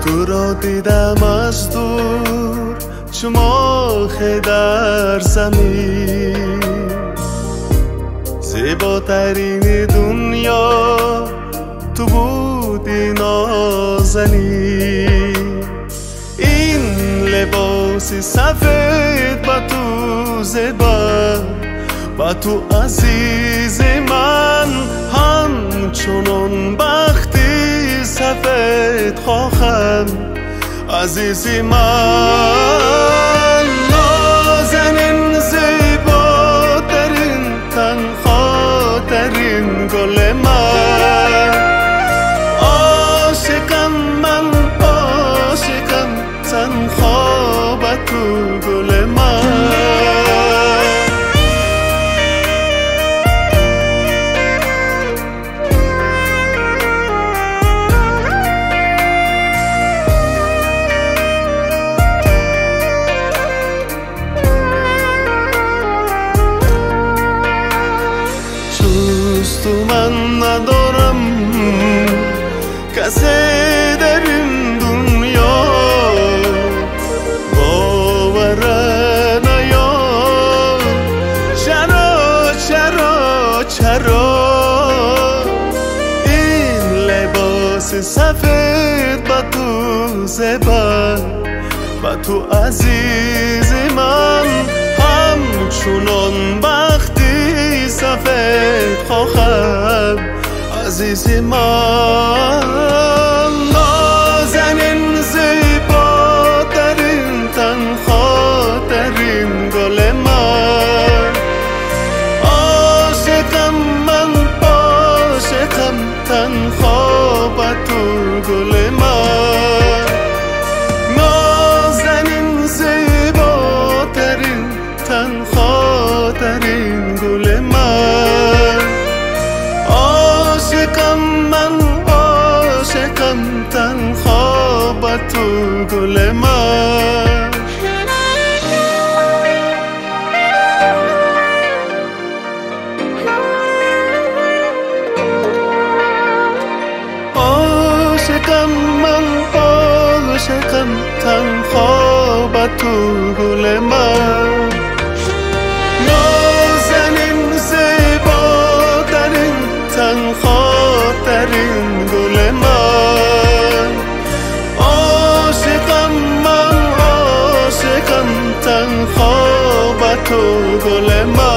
تو را دیدم از دور چو ماه در زمین، زیباترین دنیا تو بودی نازنین. این لباسی سفید با تو زیبا، با تو عزیز من همچنان بختی سفید خواهم عزیزی من. نازنین زیباترین تنهاترین گل من، عاشقم من عاشقم تنها با تو گل من. تو من ندارم کسی در این دنیا، باور نیار چرا چرا چرا. این لباس سفید با تو زیبا، با تو عزیز من همچنان بختی سفید خواهم عزیزی من. نازنین زیباترین تنهاترین گل من، عاشقم من عاشقم تنها با تو گل من. نازنین زیباترین تنهاترین گل من، عاشقم من عاشقم تنها با تو گل من. عاشقم من عاشقم تنها با تو گل من. نازنین زیباترین تنهاترین گل من، عاشقم من عاشقم تنها با تو گل من.